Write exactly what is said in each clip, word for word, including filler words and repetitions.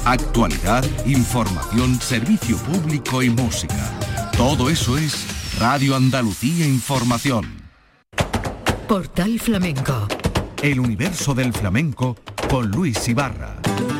Actualidad, información, servicio público y música. Todo eso es Radio Andalucía Información. Portal Flamenco. El universo del flamenco con Luis Ibarra.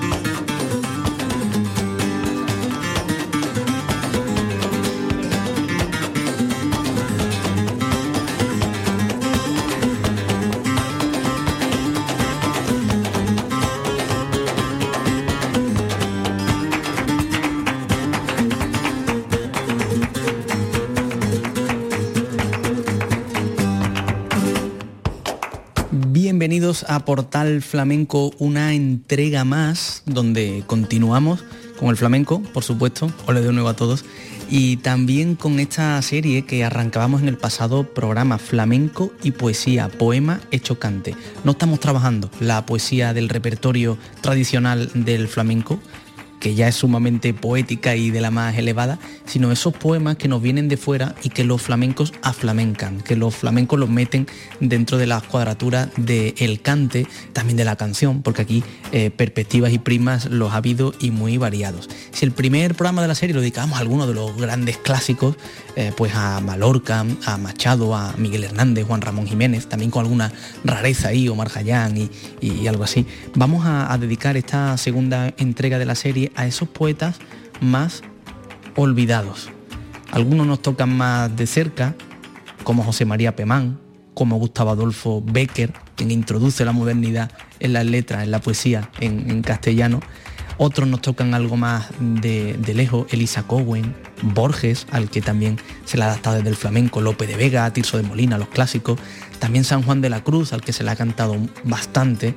Bienvenidos a Portal Flamenco, una entrega más donde continuamos con el flamenco, por supuesto, hola de nuevo a todos, y también con esta serie que arrancábamos en el pasado programa, Flamenco y Poesía, poema hecho cante. No estamos trabajando la poesía del repertorio tradicional del flamenco, que ya es sumamente poética y de la más elevada, sino esos poemas que nos vienen de fuera y que los flamencos aflamencan, que los flamencos los meten dentro de las cuadraturas del cante, también de la canción, porque aquí eh, perspectivas y primas los ha habido y muy variados. Si el primer programa de la serie lo dedicábamos a algunos de los grandes clásicos, eh, pues a Mallorca, a Machado, a Miguel Hernández, Juan Ramón Jiménez, también con alguna rareza ahí, Omar Khayyam y, y, y algo así, vamos a, a dedicar esta segunda entrega de la serie a esos poetas más olvidados. Algunos nos tocan más de cerca, como José María Pemán, como Gustavo Adolfo Bécquer, quien introduce la modernidad en las letras, en la poesía en, en castellano. Otros nos tocan algo más de, de lejos, Elisa Cowen, Borges, al que también se le ha adaptado desde el flamenco, Lope de Vega, Tirso de Molina, los clásicos, también San Juan de la Cruz, al que se le ha cantado bastante,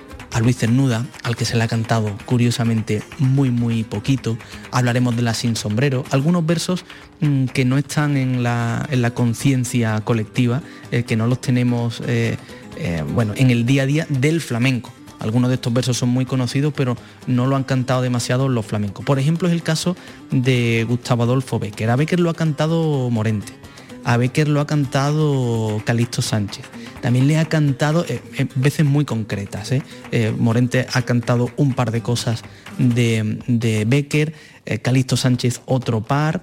a Luis Cernuda, al que se le ha cantado curiosamente muy muy poquito. Hablaremos de la Sin Sombrero, algunos versos mmm, que no están en la, en la conciencia colectiva, eh, que no los tenemos eh, eh, bueno, en el día a día del flamenco. Algunos de estos versos son muy conocidos, pero no lo han cantado demasiado los flamencos. Por ejemplo, es el caso de Gustavo Adolfo Bécquer. A Bécquer lo ha cantado Morente, a Bécquer lo ha cantado Calixto Sánchez. También le ha cantado eh, eh, veces muy concretas. ¿eh? Eh, Morente ha cantado un par de cosas de, de Bécquer, eh, Calixto Sánchez otro par.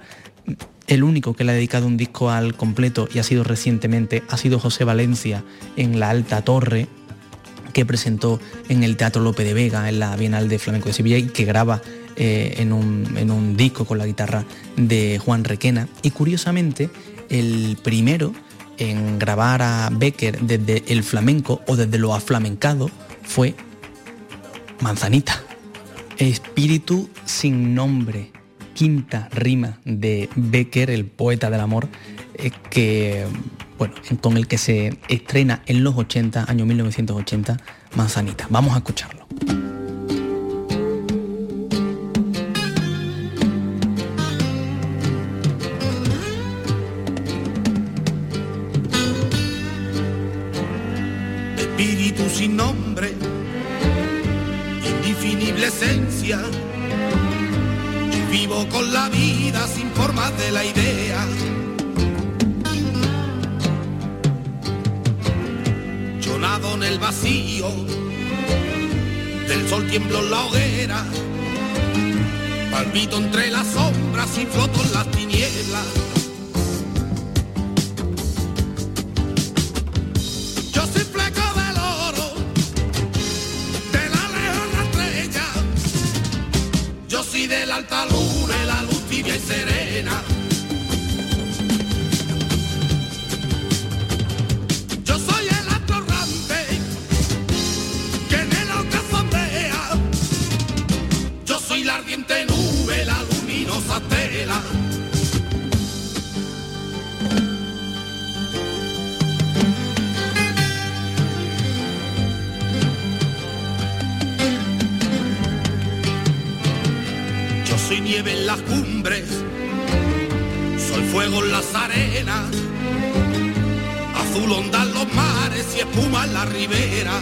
El único que le ha dedicado un disco al completo, y ha sido recientemente, ha sido José Valencia en La Alta Torre, que presentó en el Teatro Lope de Vega, en la Bienal de Flamenco de Sevilla, y que graba eh, en, un, en un disco con la guitarra de Juan Requena. Y curiosamente, el primero en grabar a Bécquer desde el flamenco o desde lo aflamencado fue Manzanita. Espíritu sin nombre, quinta rima de Bécquer, el poeta del amor, eh, que, bueno, con el que se estrena en los ochenta, año mil novecientos ochenta, Manzanita. Vamos a escucharlo. Espíritu sin nombre, indefinible esencia, yo vivo con la vida sin formas de la idea. Yo nado en el vacío, del sol tiemblo en la hoguera, palpito entre las sombras y floto en las tinieblas. De la alta luna, la luz tibia y serena. Yo soy el astro errante que en el ocaso ondea. Yo soy la ardiente nube, la luminosa tela. Soy nieve en las cumbres, soy fuego en las arenas, azul onda en los mares y espuma en las riberas.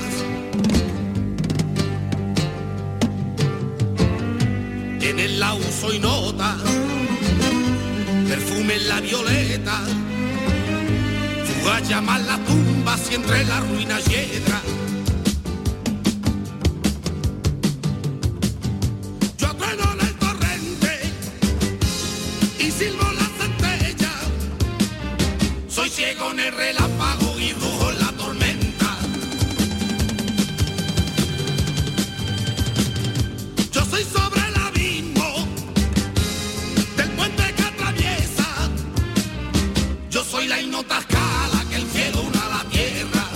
En el laúd soy nota, perfume en la violeta, fugaz llaman las tumbas y entre las ruinas hiedras. Yo el relámpago y rujo la tormenta. Yo soy sobre el abismo del puente que atraviesa. Yo soy la ignota escala que el cielo une a la tierra.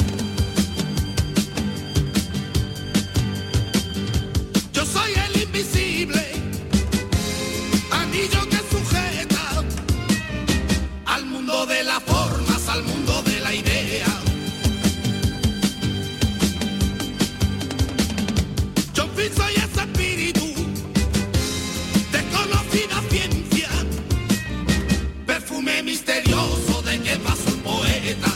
Yo soy el invisible anillo que sujeta al mundo de las formas, al mundo de la idea. Yo en fin soy ese espíritu, desconocida ciencia, perfume misterioso de que pasó el poeta.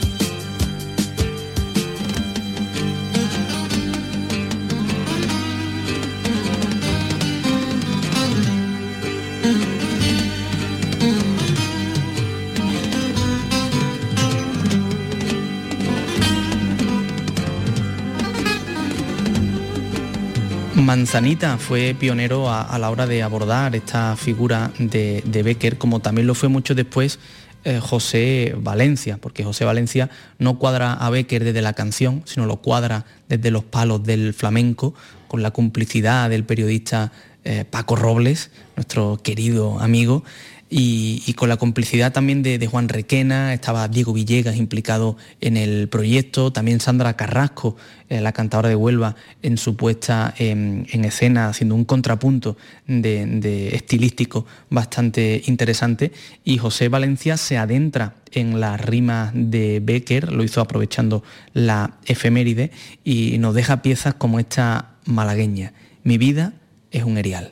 Manzanita fue pionero a, a la hora de abordar esta figura de, de Bécquer, como también lo fue mucho después eh, José Valencia, porque José Valencia no cuadra a Bécquer desde la canción, sino lo cuadra desde los palos del flamenco, con la complicidad del periodista eh, Paco Robles, nuestro querido amigo, y, y con la complicidad también de, de Juan Requena. Estaba Diego Villegas implicado en el proyecto, también Sandra Carrasco, eh, la cantadora de Huelva, en su puesta en, en escena, haciendo un contrapunto de, de estilístico bastante interesante, y José Valencia se adentra en las rimas de Bécquer, lo hizo aprovechando la efeméride, y nos deja piezas como esta malagueña: mi vida es un erial.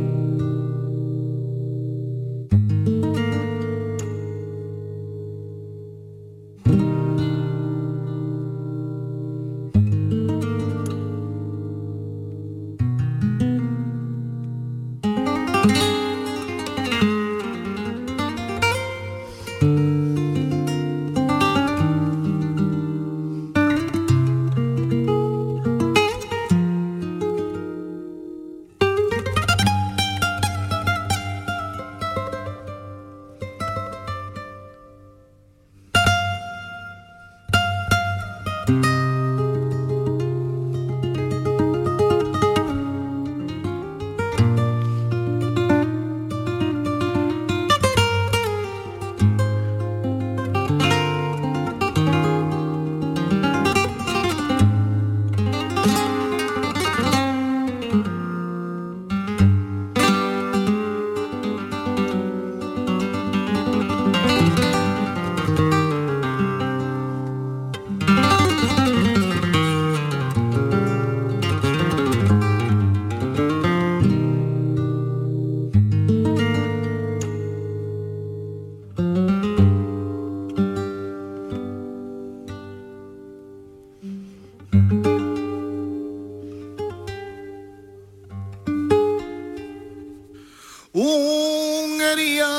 Un erial,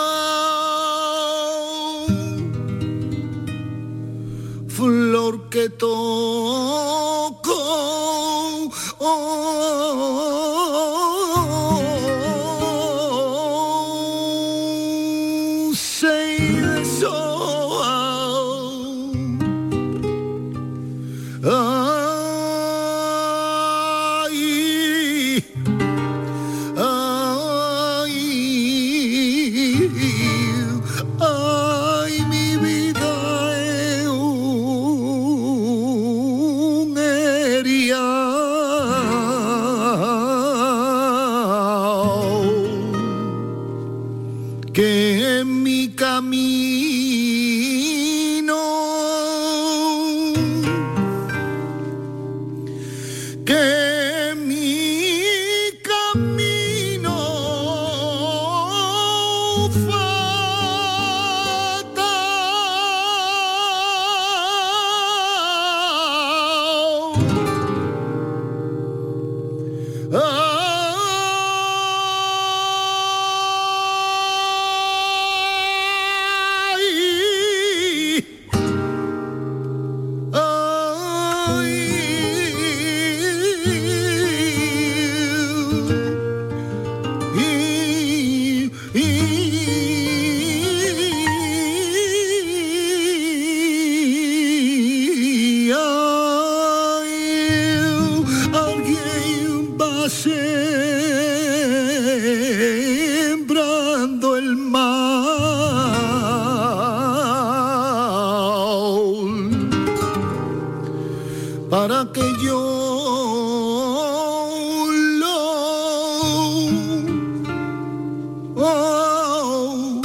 flor que toco, oh, se deshoja, ay, ay, mi vida es un sembrando el mal para que yo lo oh,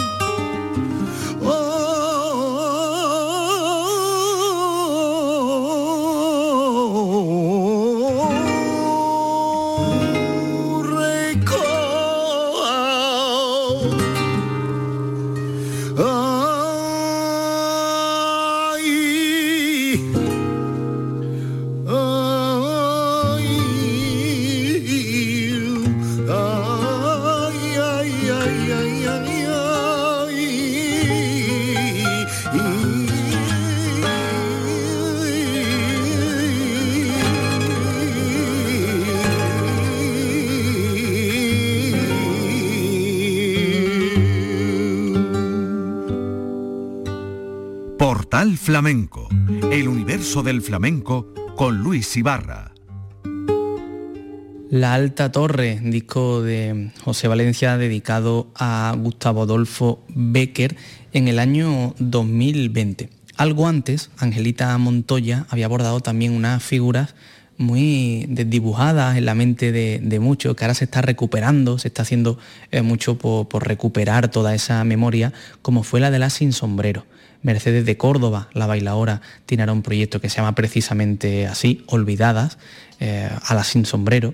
oh, recoja. Portal Flamenco, el universo del flamenco con Luis Ibarra. La Alta Torre, disco de José Valencia dedicado a Gustavo Adolfo Bécquer en el año dos mil veinte. Algo antes, Angelita Montoya había abordado también unas figuras muy desdibujadas en la mente de, de muchos, que ahora se está recuperando, se está haciendo eh, mucho por, por recuperar toda esa memoria, como fue la de la Sin Sombrero. Mercedes de Córdoba, la bailaora, tiene ahora un proyecto que se llama precisamente así, Olvidadas, eh, a la Sin Sombrero.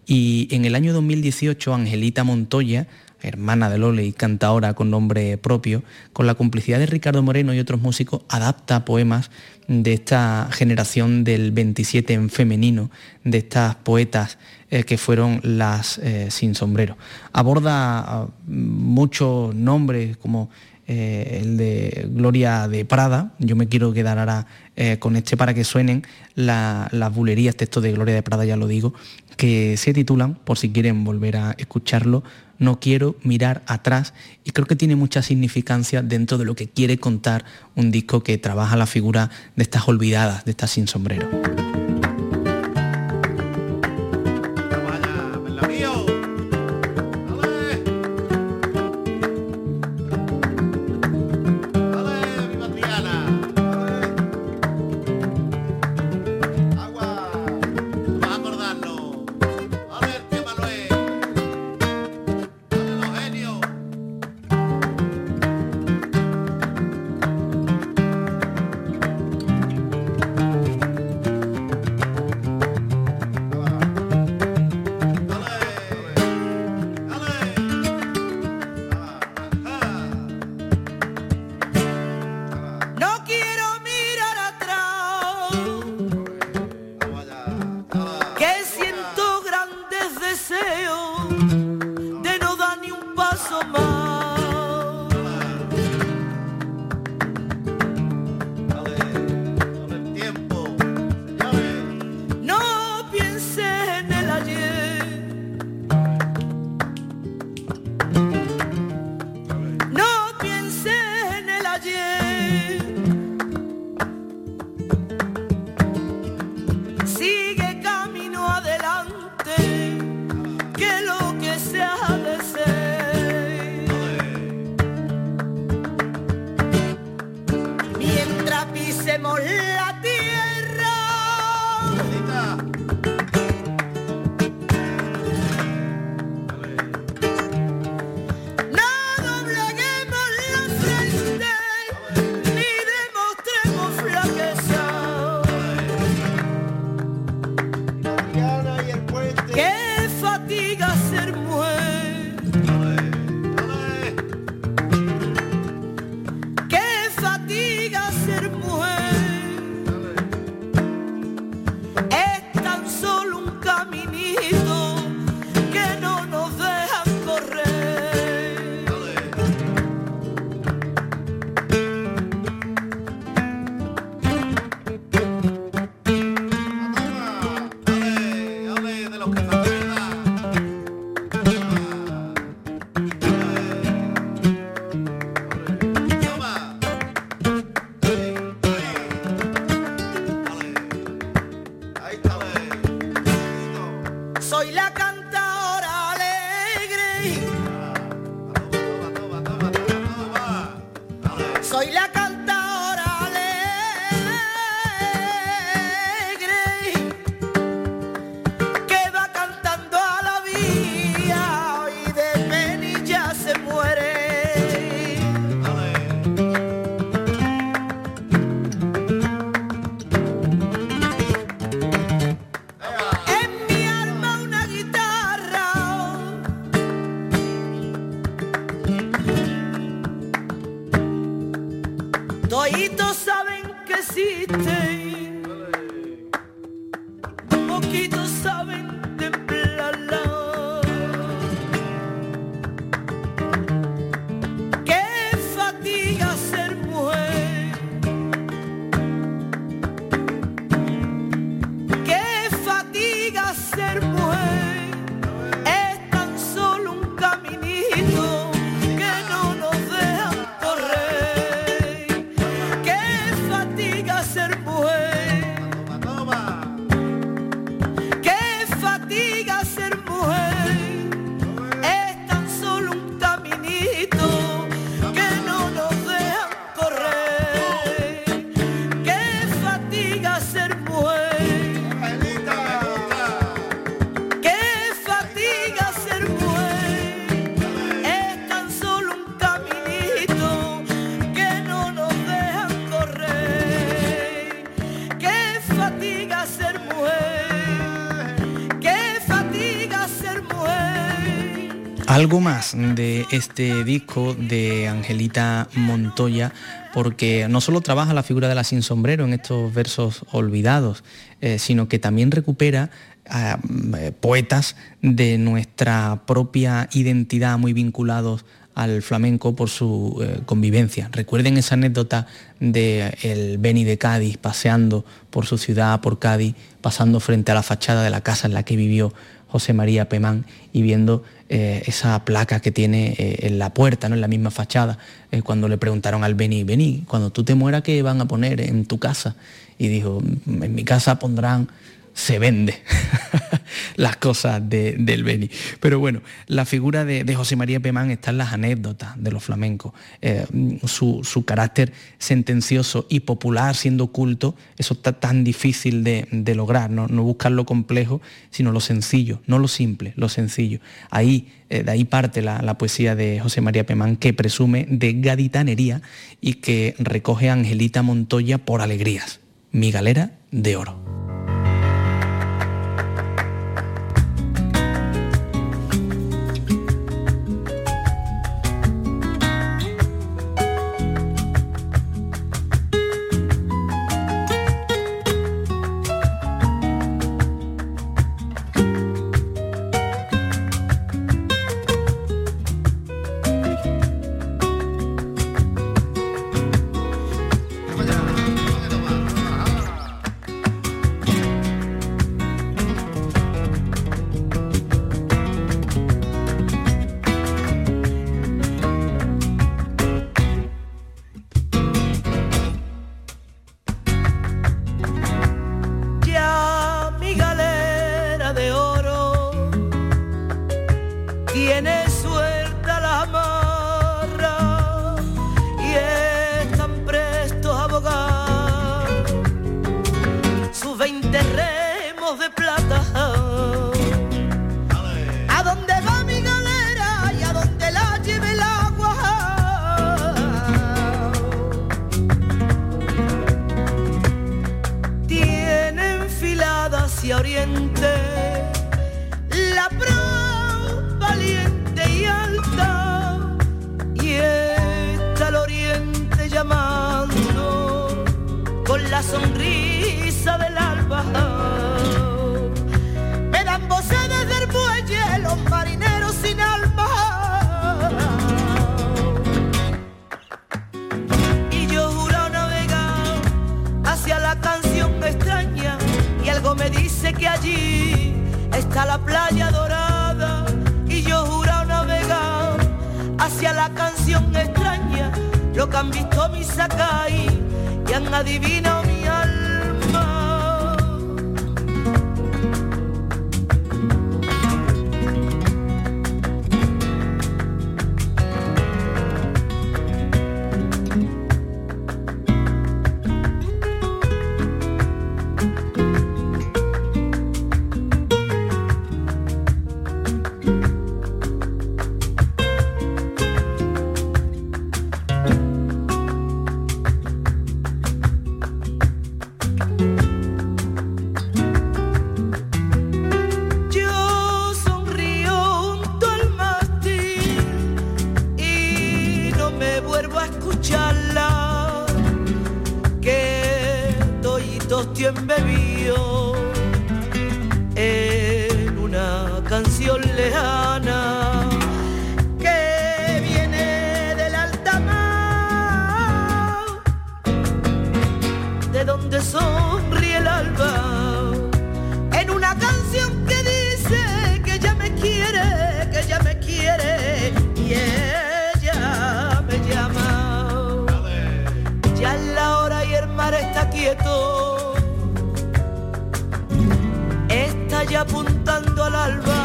Y en el año dos mil dieciocho, Angelita Montoya, hermana de Lole y cantaora con nombre propio, con la complicidad de Ricardo Moreno y otros músicos, adapta poemas de esta generación del veintisiete en femenino, de estas poetas eh, que fueron las eh, Sin Sombrero. Aborda uh, muchos nombres como Eh, el de Gloria de Prada. Yo me quiero quedar ahora eh, con este para que suenen la, las bulerías, textos de Gloria de Prada, ya lo digo, que se titulan, por si quieren volver a escucharlo, No quiero mirar atrás, y creo que tiene mucha significancia dentro de lo que quiere contar un disco que trabaja la figura de estas olvidadas, de estas Sin Sombrero. Sigue camino adelante, que lo que soy la cantadora alegre que va cantando a la vía y de penilla se muere. En mi alma una guitarra, toditos saben que existe, poquitos saben templarla. Qué fatiga ser mujer, qué fatiga ser mujer, es tan solo un caminito que no nos dejan correr. Qué fatiga ser mujer, qué fatiga ser mujer, es tan solo un caminito que no nos dejan correr. Qué fatiga ser mujer, qué fatiga ser mujer, es tan solo un caminito que no nos dejan correr. Qué fatiga ser mujer, qué fatiga ser mujer. Algo más de este disco de Angelita Montoya, porque no solo trabaja la figura de la sin sombrero en estos versos olvidados, eh, sino que también recupera a eh, poetas de nuestra propia identidad muy vinculados al flamenco por su eh, convivencia. Recuerden esa anécdota de el Beni de Cádiz paseando por su ciudad, por Cádiz, pasando frente a la fachada de la casa en la que vivió José María Pemán y viendo eh, esa placa que tiene eh, en la puerta, ¿no?, en la misma fachada, eh, cuando le preguntaron al Beni, Beni, cuando tú te mueras, ¿qué van a poner en tu casa? Y dijo, en mi casa pondrán se vende las cosas de, del Beni. Pero bueno, la figura de, de José María Pemán está en las anécdotas de los flamencos. Eh, su, su carácter sentencioso y popular, siendo culto, eso está tan difícil de, de lograr, ¿no? No buscar lo complejo, sino lo sencillo, no lo simple, lo sencillo. Ahí, eh, de ahí parte la, la poesía de José María Pemán, que presume de gaditanería y que recoge a Angelita Montoya por alegrías. Mi galera de oro. angustia embebido en una canción lejana que viene del alta mar, de donde sonríe el alba, en una canción que dice que ella me quiere, que ella me quiere y ella me llama. Ya es la hora y el mar está quieto, está ya apuntando al alba.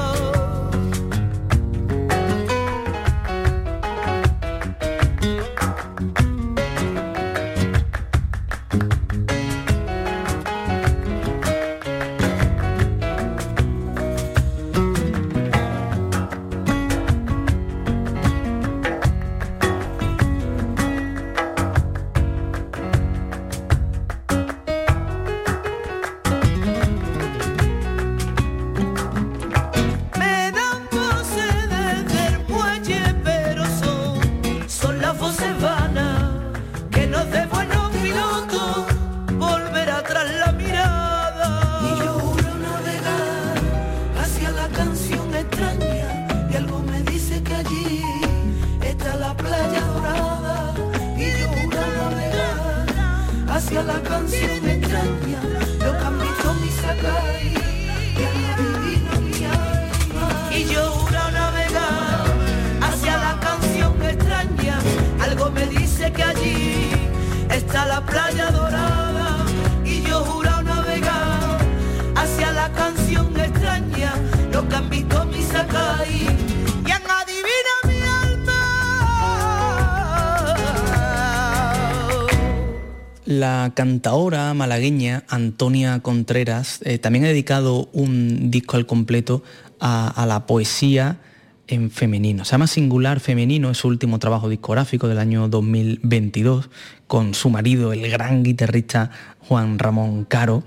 La cantaora malagueña Antonia Contreras eh, también ha dedicado un disco al completo a, a la poesía en femenino. Se llama Singular Femenino, es su último trabajo discográfico del año dos mil veintidós, con su marido, el gran guitarrista Juan Ramón Caro.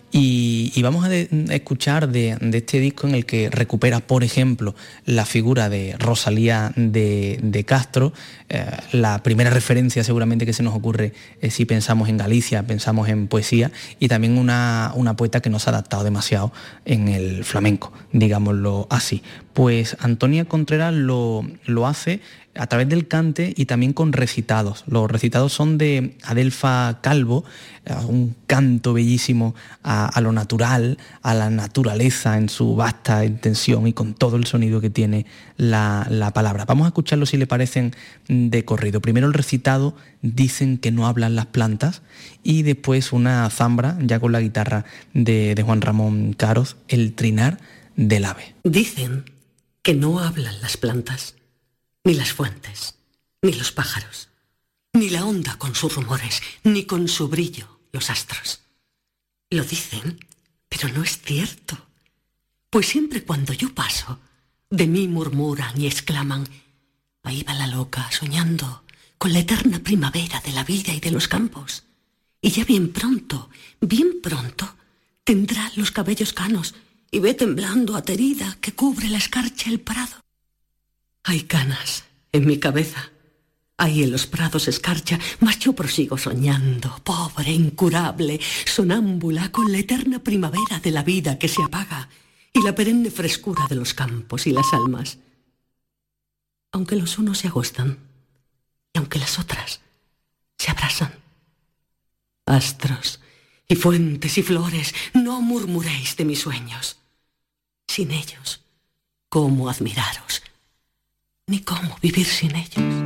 Y, y vamos a de, escuchar de, de este disco en el que recupera, por ejemplo, la figura de Rosalía de, de Castro, eh, la primera referencia seguramente que se nos ocurre eh, si pensamos en Galicia, pensamos en poesía, y también una, una poeta que no se ha adaptado demasiado en el flamenco, digámoslo así. Pues Antonia Contreras lo, lo hace a través del cante y también con recitados. Los recitados son de Adelfa Calvo, un canto bellísimo a, a lo natural, a la naturaleza en su vasta extensión y con todo el sonido que tiene la, la palabra. Vamos a escucharlo, si le parecen, de corrido. Primero el recitado, Dicen que no hablan las plantas, y después una zambra, ya con la guitarra de, de Juan Ramón Caros, El trinar del ave. Dicen que no hablan las plantas, ni las fuentes, ni los pájaros, ni la onda con sus rumores, ni con su brillo los astros. Lo dicen, pero no es cierto, pues siempre cuando yo paso, de mí murmuran y exclaman: ahí va la loca soñando con la eterna primavera de la vida y de los campos, y ya bien pronto, bien pronto, tendrá los cabellos canos y ve temblando aterida que cubre la escarcha el prado. Hay canas en mi cabeza, hay en los prados escarcha, mas yo prosigo soñando, pobre, incurable, sonámbula, con la eterna primavera de la vida que se apaga y la perenne frescura de los campos y las almas. Aunque los unos se agostan y aunque las otras se abrazan. Astros y fuentes y flores, no murmuréis de mis sueños. Sin ellos, ¿cómo admiraros? Ni cómo vivir sin ellos.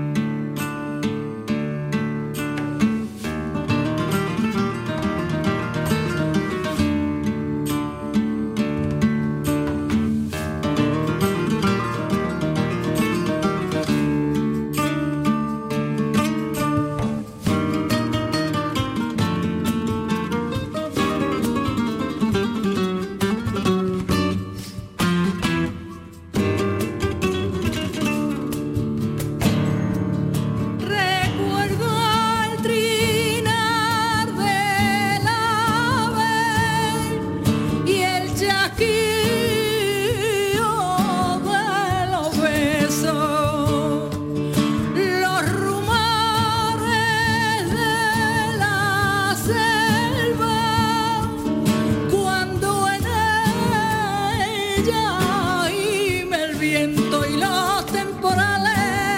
viento y los temporales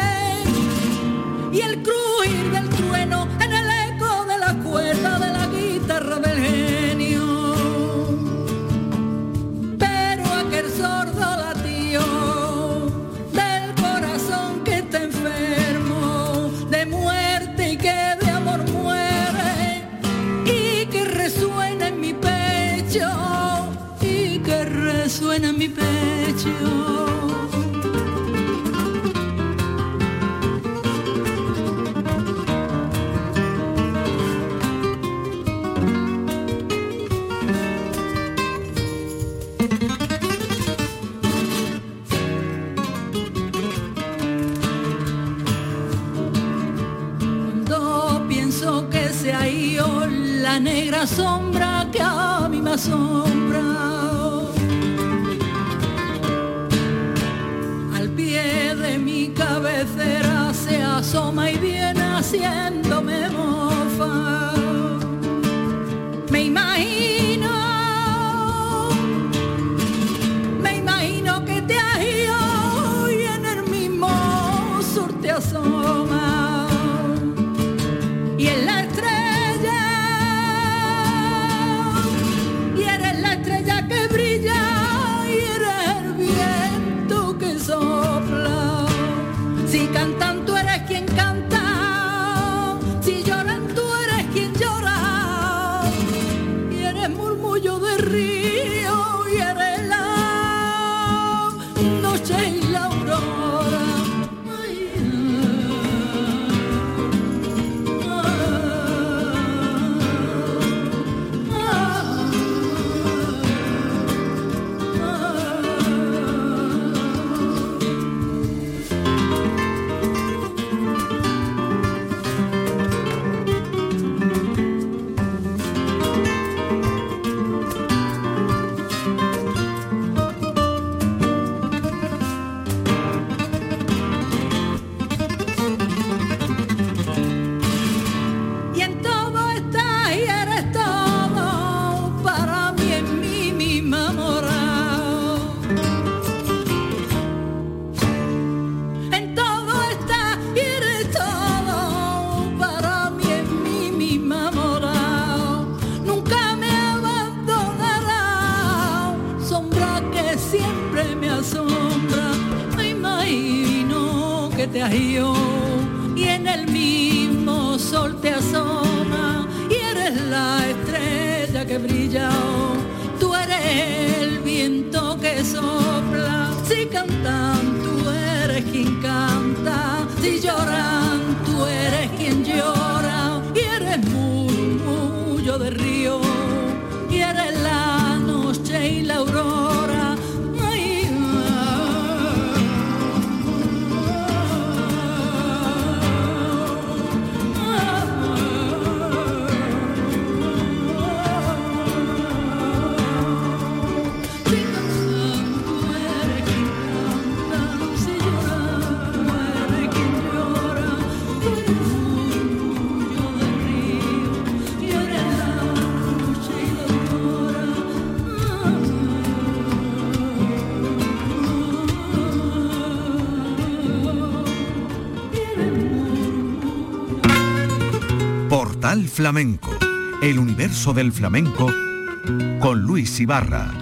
y el crujir del trueno en el eco de la cuerda de la guitarra del genio. Pero aquel sordo latido del corazón que está enfermo de muerte y que de amor muere y que resuena en mi pecho y que resuena en mi pecho. Cuando pienso que se ha ido la negra sombra que a mí me asombra, cabecera se asoma y viene haciéndome mofa. Me imagino, me imagino que te has ido y en el mismo sur te asoma. Y en la estrella, y eres la estrella que brilla y eres el viento que sopla. Si cantan tú eres quien canta, si lloran tú eres quien llora, y eres murmullo de río y eres la noche y la aurora. Ay, ah, ah, ah, te has ido y en el mismo sol te asoma y eres la estrella que brilla. Tú eres el viento que sopla. Si cantan tú eres quien canta, si lloran tú eres quien llora y eres murmullo de río y eres la noche y la aurora. Portal Flamenco, el universo del flamenco con Luis Ibarra.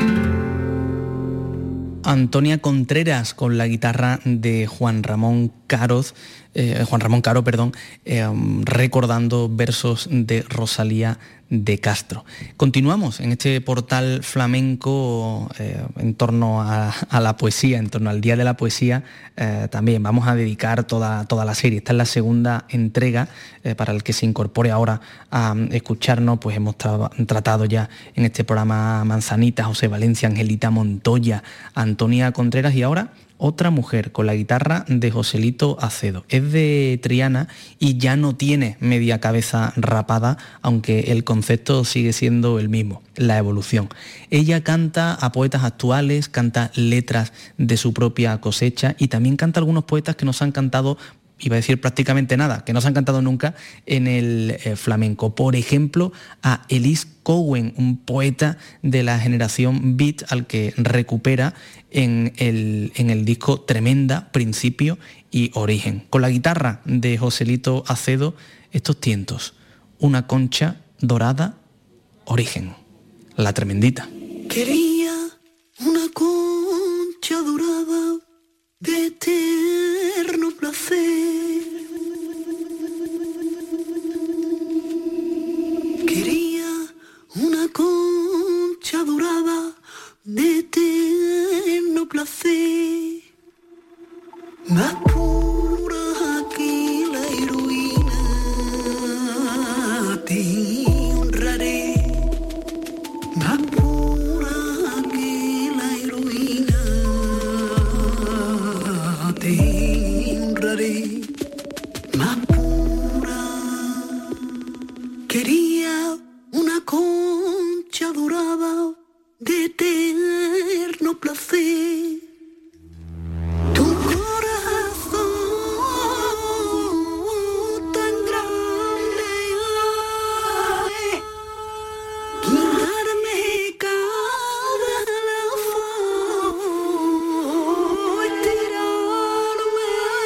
Antonia Contreras con la guitarra de Juan Ramón Caroz, eh, Juan Ramón Caro, perdón, eh, recordando versos de Rosalía de Castro. Continuamos en este portal flamenco eh, en torno a, a la poesía, en torno al Día de la Poesía. Eh, también vamos a dedicar toda, toda la serie. Esta es la segunda entrega eh, para el que se incorpore ahora a escucharnos. Pues hemos tra- tratado ya en este programa Manzanita, José Valencia, Angelita Montoya, Antonia Contreras y ahora otra mujer con la guitarra de Joselito Acedo. Es de Triana y ya no tiene media cabeza rapada, aunque el concepto sigue siendo el mismo, la evolución. Ella canta a poetas actuales, canta letras de su propia cosecha y también canta a algunos poetas que nos han cantado iba a decir prácticamente nada, que no se han cantado nunca en el eh, flamenco. Por ejemplo, a Ellis Cowen, un poeta de la generación Beat, al que recupera en el, en el disco Tremenda, Principio y Origen. Con la guitarra de Joselito Acedo, estos tientos: Una concha dorada, Origen. La Tremendita. Quería una concha dorada de eterno placer. Quería una concha dorada de eterno placer. Más pura que la heroína te honraré. Más pura que la heroína te honraré. Más pura. Quería una concha dorada de eterno placer. Tu corazón tan grande, quitarme cada lazo y tirarme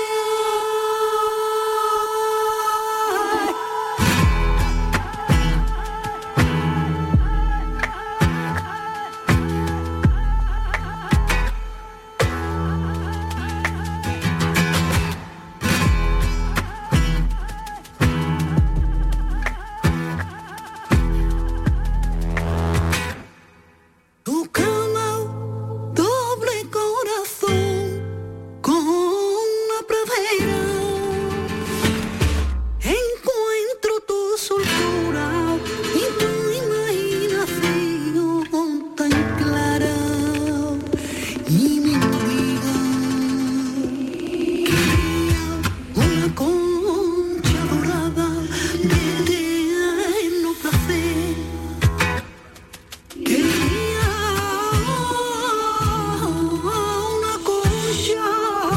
tu cama, doble corazón con una pradera. Encuentro tu soltura y tu imaginación tan clara y me obliga. Quería una concha dorada de eterno placer. Quería una concha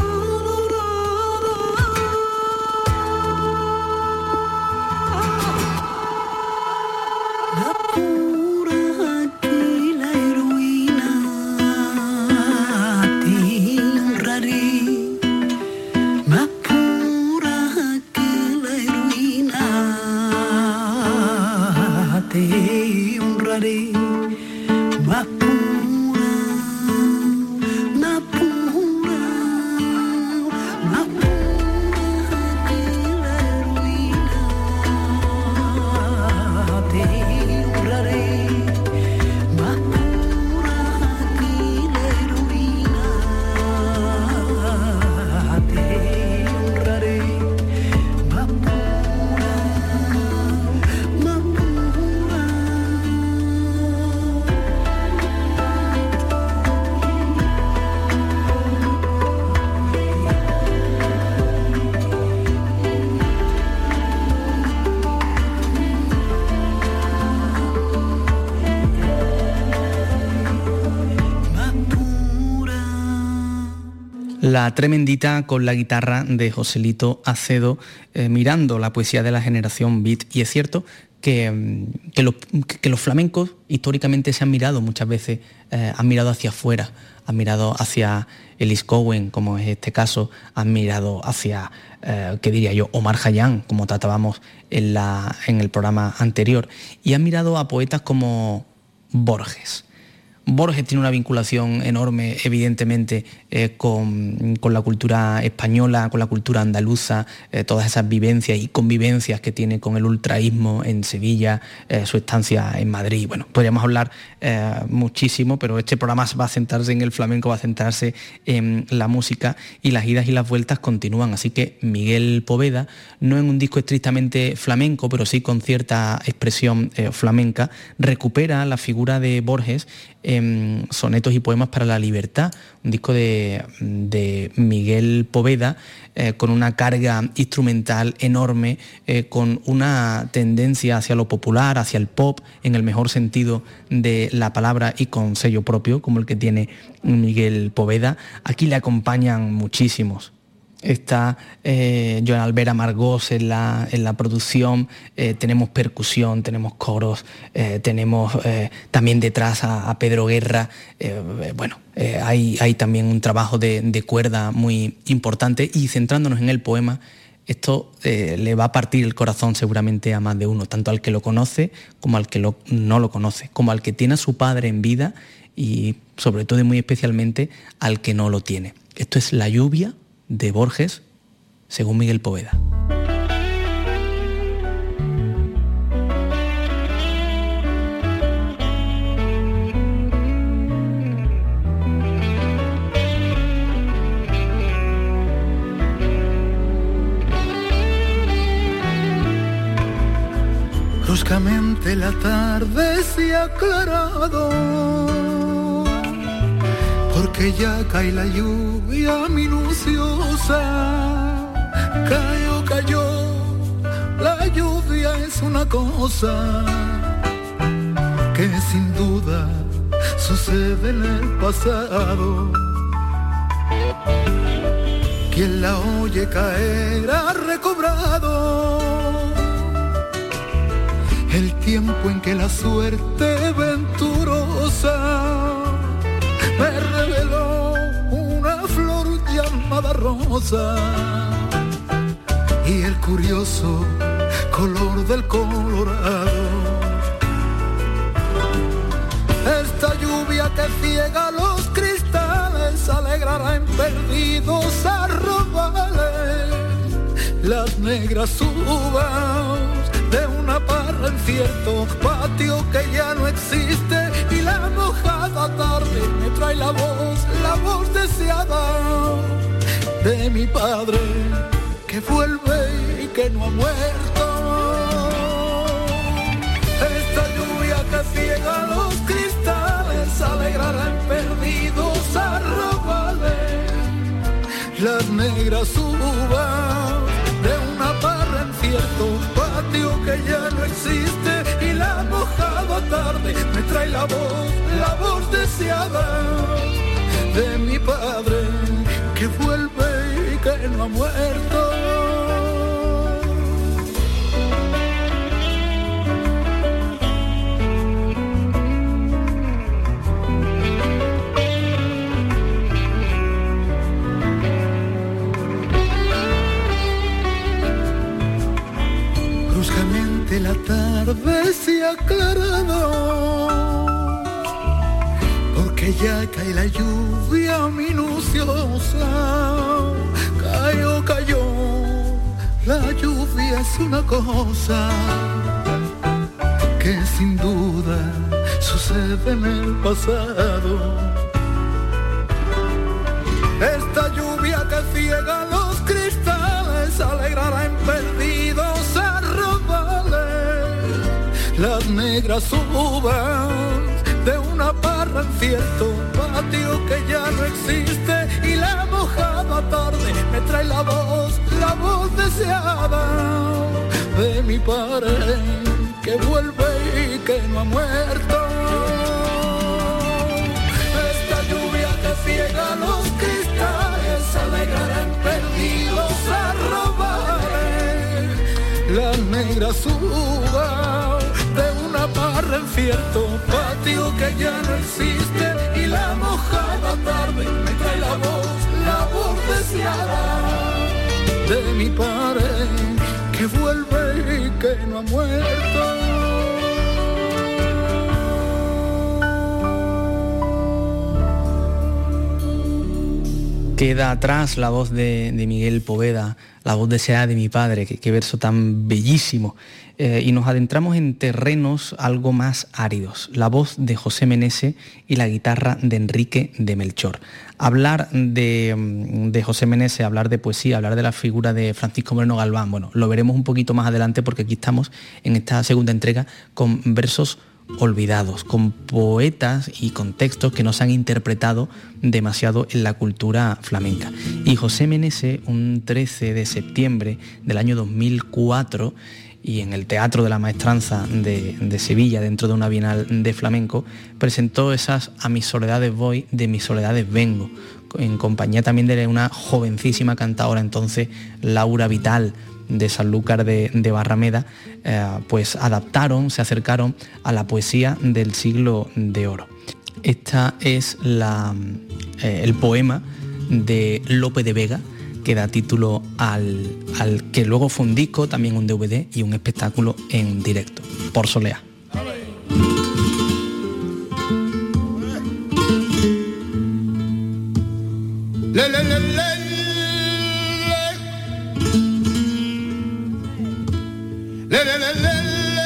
dorada. Más pura que la heroína te honraré. Más pura que la heroína te honraré. Más pura, más pura, más pura que la heroína te honraré. Más pura que la heroína te honraré. Más pura, más pura. La Tremendita, con la guitarra de Joselito Acedo, eh, mirando la poesía de la generación Beat. Y es cierto que, que, los, que los flamencos históricamente se han mirado muchas veces, eh, han mirado hacia afuera, han mirado hacia Ellis Cowen, como es este caso, han mirado hacia, eh, ¿qué diría yo?, Omar Khayyam, como tratábamos en, la, en el programa anterior, y han mirado a poetas como Borges. Borges tiene una vinculación enorme, evidentemente, eh, con, con la cultura española, con la cultura andaluza, eh, todas esas vivencias y convivencias que tiene con el ultraísmo en Sevilla, eh, su estancia en Madrid. Bueno, podríamos hablar eh, muchísimo, pero este programa va a centrarse en el flamenco, va a centrarse en la música, y las idas y las vueltas continúan. Así que Miguel Poveda, no en un disco estrictamente flamenco, pero sí con cierta expresión eh, flamenca, recupera la figura de Borges en Sonetos y Poemas para la Libertad, un disco de, de Miguel Poveda, eh, con una carga instrumental enorme, eh, con una tendencia hacia lo popular, hacia el pop, en el mejor sentido de la palabra, y con sello propio, como el que tiene Miguel Poveda. Aquí le acompañan muchísimos. está eh, Joan Albert Amargós en la, en la producción, eh, tenemos percusión, tenemos coros, eh, tenemos eh, también detrás a, a Pedro Guerra, eh, bueno, eh, hay, hay también un trabajo de, de cuerda muy importante, y centrándonos en el poema, esto eh, le va a partir el corazón seguramente a más de uno, tanto al que lo conoce como al que lo, no lo conoce, como al que tiene a su padre en vida y sobre todo y muy especialmente al que no lo tiene. Esto es La lluvia de Borges, según Miguel Poveda. Bruscamente la tarde se ha aclarado, porque ya cae la lluvia minuciosa. Cayó, cayó, la lluvia es una cosa que sin duda sucede en el pasado. Quien la oye caer ha recobrado el tiempo en que la suerte venturosa me reveló una flor llamada rosa y el curioso color del colorado. Esta lluvia que ciega los cristales alegrará en perdidos arrabales las negras uvas de una parra en cierto patio que ya no existe, y la mojada tarde me trae la voz, la voz deseada de mi padre que vuelve y que no ha muerto. Esta lluvia que ciega los cristales alegrará en perdidos arrabales las negras uvas de una parra en cierto patio que ya no existe, y la mojada tarde me trae la voz, la voz deseada de mi padre que vuelve y que no ha muerto. La tarde se ha aclarado, porque ya cae la lluvia minuciosa. Cayó, cayó, la lluvia es una cosa que sin duda sucede en el pasado. Esta lluvia que ciega los cristales alegrará en perdidos arrabales las negras uvas de una parra en cierto patio que ya no existe, y la mojada tarde me trae la voz, la voz deseada de mi padre que vuelve y que no ha muerto. Esta lluvia que ciega los cristales alegrará en perdidos arrabales las negras uvas de una parra en cierto patio que ya no existe, y la mojada tarde me trae la voz, la voz deseada de mi padre que vuelve y que no ha muerto. Queda atrás la voz de, de Miguel Poveda, la voz deseada de mi padre, qué, qué verso tan bellísimo. Eh, y nos adentramos en terrenos algo más áridos, la voz de José Menese y la guitarra de Enrique de Melchor. Hablar de, de José Menese, hablar de poesía, hablar de la figura de Francisco Moreno Galván, bueno, lo veremos un poquito más adelante, porque aquí estamos en esta segunda entrega con versos olvidados, con poetas y con textos que no se han interpretado demasiado en la cultura flamenca. Y José Menese, un trece de septiembre del año dos mil cuatro, y en el Teatro de la Maestranza de, de Sevilla, dentro de una bienal de flamenco, presentó esas A mis soledades voy, de mis soledades vengo, en compañía también de una jovencísima cantadora entonces, Laura Vital, de Sanlúcar de, de Barrameda, eh, pues adaptaron, se acercaron a la poesía del siglo de oro. Esta es la, eh, el poema de Lope de Vega, que da título al, al que luego fue un disco, también un D V D y un espectáculo en directo, Por Soleá. Le, le, le, le. Le, le, le, le,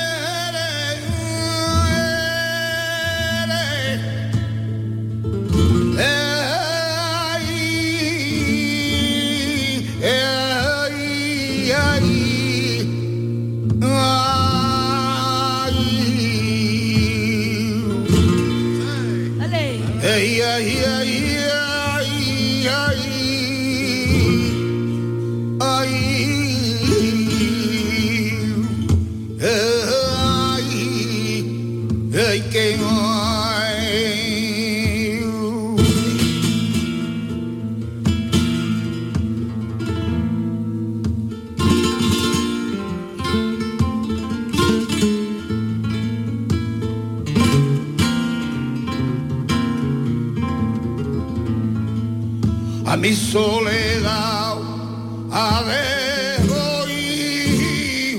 a mi soledad a dejo ir,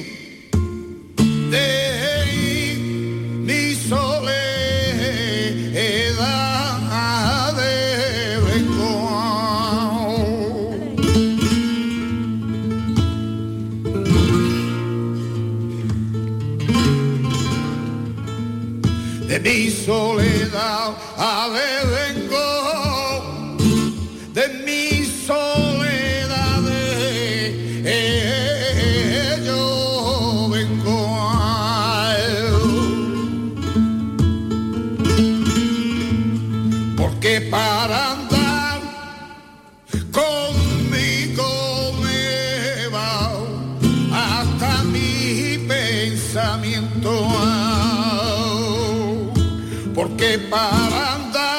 de mi soledad de vengo de mi soledad a vengo de mi soledad eh, yo vengo a él. Porque para andar conmigo me va hasta mi pensamiento, porque para andar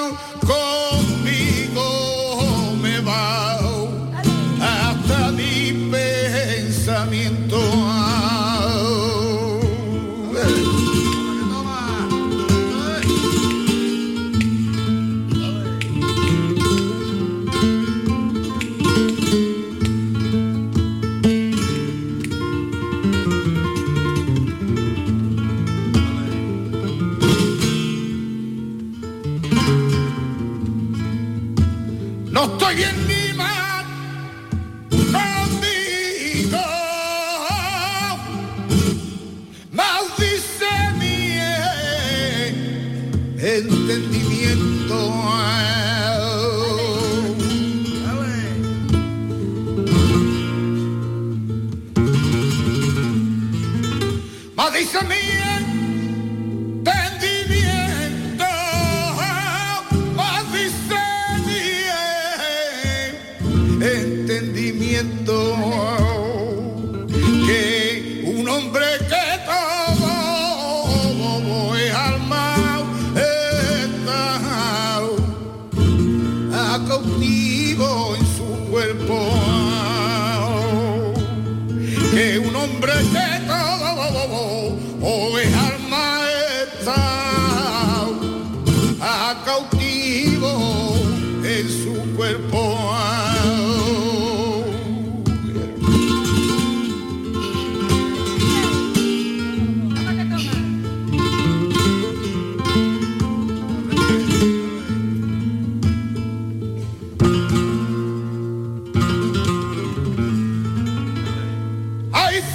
no estoy bien ni mal conmigo, más dice mi entendimiento. Más dice mi entendimiento, más dice entendimiento, que un hombre que todo es armado está cautivo en su cuerpo, que un hombre que todo es armado está cautivo en su cuerpo. Ay,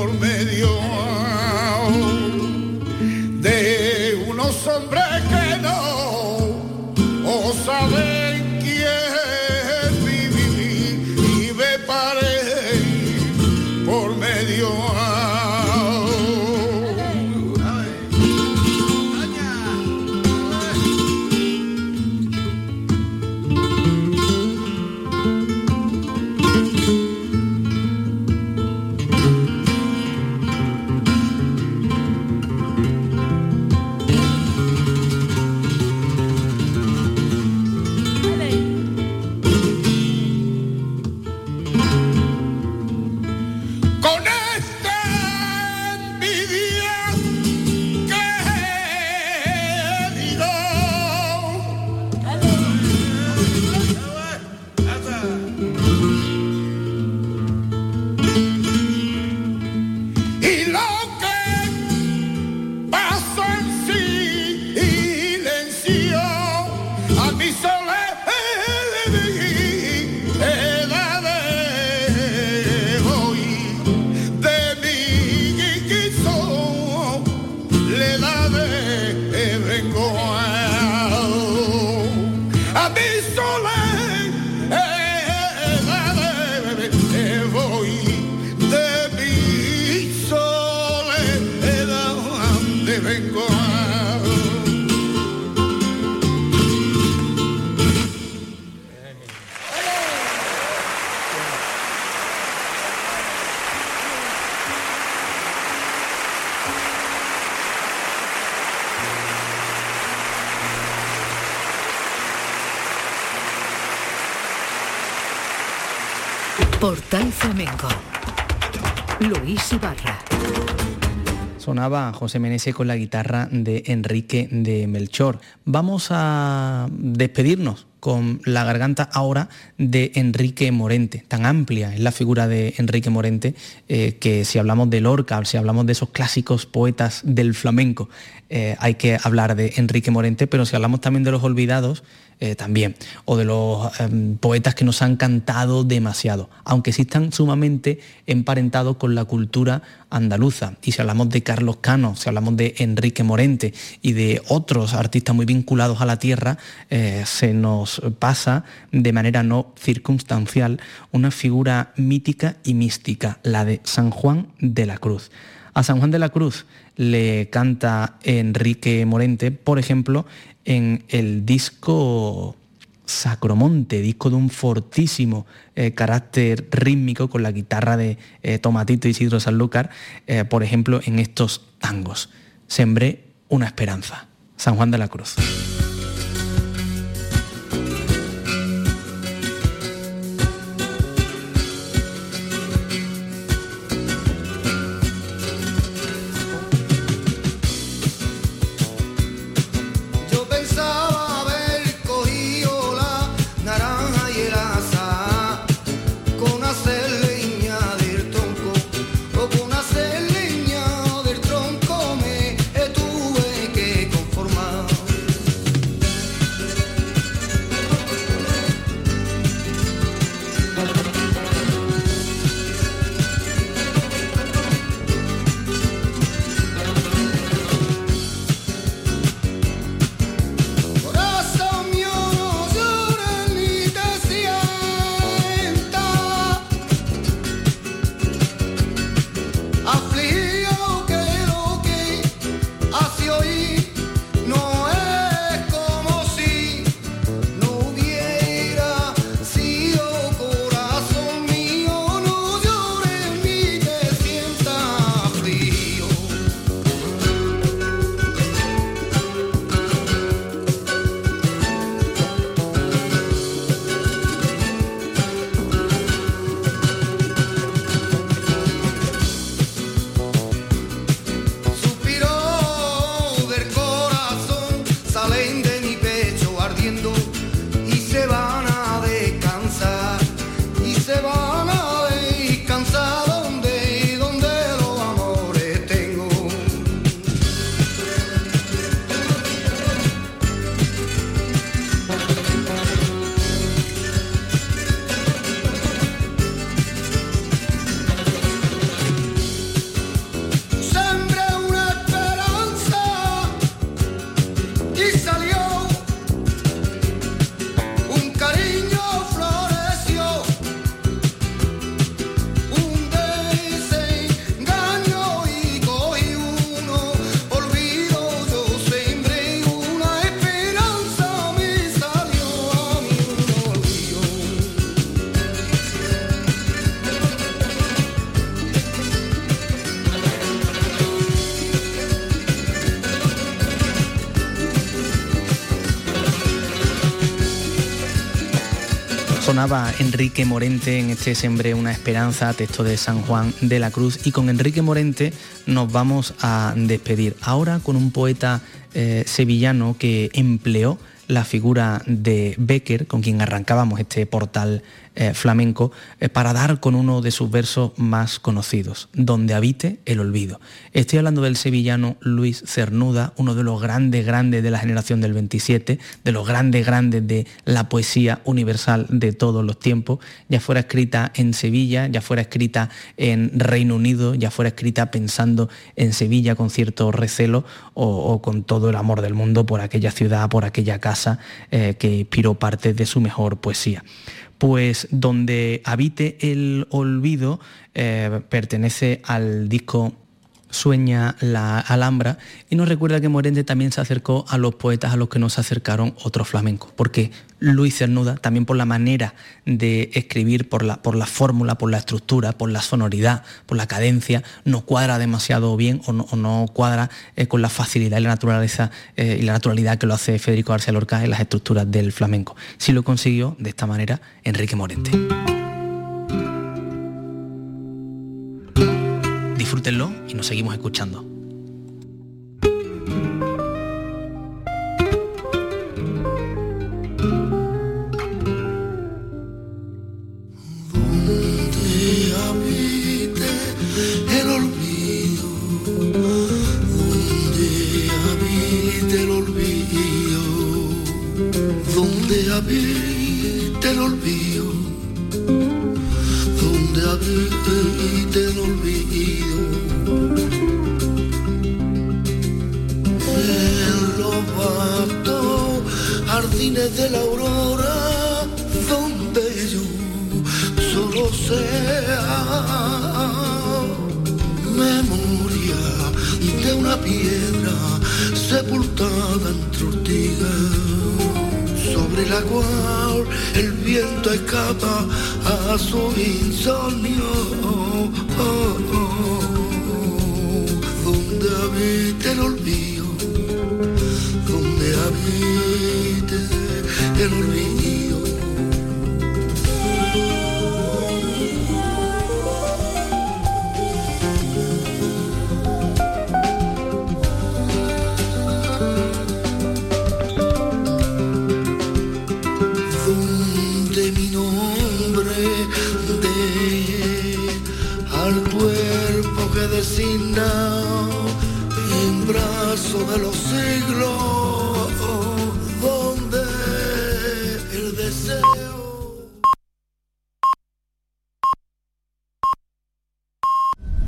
por medio de unos hombres que no o saben quién vivir y me paré por medio. Portal Flamenco. Luis Ibarra. Sonaba José Meneses con la guitarra de Enrique de Melchor. Vamos a despedirnos con la garganta ahora de Enrique Morente. Tan amplia es la figura de Enrique Morente eh, que si hablamos de Lorca, si hablamos de esos clásicos poetas del flamenco, eh, hay que hablar de Enrique Morente, pero si hablamos también de los olvidados, eh, también, o de los eh, poetas que nos han cantado demasiado, aunque sí están sumamente emparentados con la cultura andaluza. Y si hablamos de Carlos Cano, si hablamos de Enrique Morente y de otros artistas muy vinculados a la tierra, eh, se nos pasa de manera no circunstancial una figura mítica y mística, la de San Juan de la Cruz. A San Juan de la Cruz le canta Enrique Morente, por ejemplo, en el disco Sacromonte, disco de un fortísimo eh, carácter rítmico con la guitarra de eh, Tomatito Isidro Sanlúcar, eh, por ejemplo, en estos tangos. Sembré una esperanza. San Juan de la Cruz. Tuve que conformar. sonaba Enrique Morente en este Sembré una esperanza, texto de San Juan de la Cruz, y con Enrique Morente nos vamos a despedir. Ahora con un poeta eh, sevillano que empleó la figura de Bécquer, con quien arrancábamos este portal eh, flamenco, eh, para dar con uno de sus versos más conocidos, Donde habite el olvido. Estoy hablando del sevillano Luis Cernuda, uno de los grandes, grandes de la generación del veintisiete, de los grandes, grandes de la poesía universal de todos los tiempos, ya fuera escrita en Sevilla, ya fuera escrita en Reino Unido, ya fuera escrita pensando en Sevilla con cierto recelo o, o con todo el amor del mundo por aquella ciudad, por aquella casa, Eh, que inspiró parte de su mejor poesía. Pues Donde habite el olvido eh, pertenece al disco Sueña la Alhambra, y nos recuerda que Morente también se acercó a los poetas a los que no se acercaron otros flamencos, porque Luis Cernuda, también por la manera de escribir, por la, por la fórmula, por la estructura, por la sonoridad, por la cadencia, no cuadra demasiado bien o no, o no cuadra eh, con la facilidad y la naturaleza eh, y la naturalidad que lo hace Federico García Lorca en las estructuras del flamenco. Sí lo consiguió de esta manera Enrique Morente. Disfrútenlo y nos seguimos escuchando. Donde habite el olvido, donde habite el olvido, donde habite el olvido, donde habite el olvido. En los vastos jardines de la aurora, donde yo solo sea memoria de una piedra sepultada entre ortigas, sobre la cual el viento escapa a su insomnio. Oh, oh, oh. Donde habite el olvido, donde habite el olvido. Donde mi nombre de al cuerpo que designa en brazo de los siglos